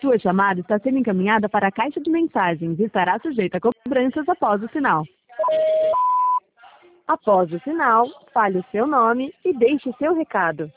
sua chamada está sendo encaminhada para a caixa de mensagens e estará sujeita a cobranças após o sinal. Após o sinal, fale o seu nome e deixe seu recado.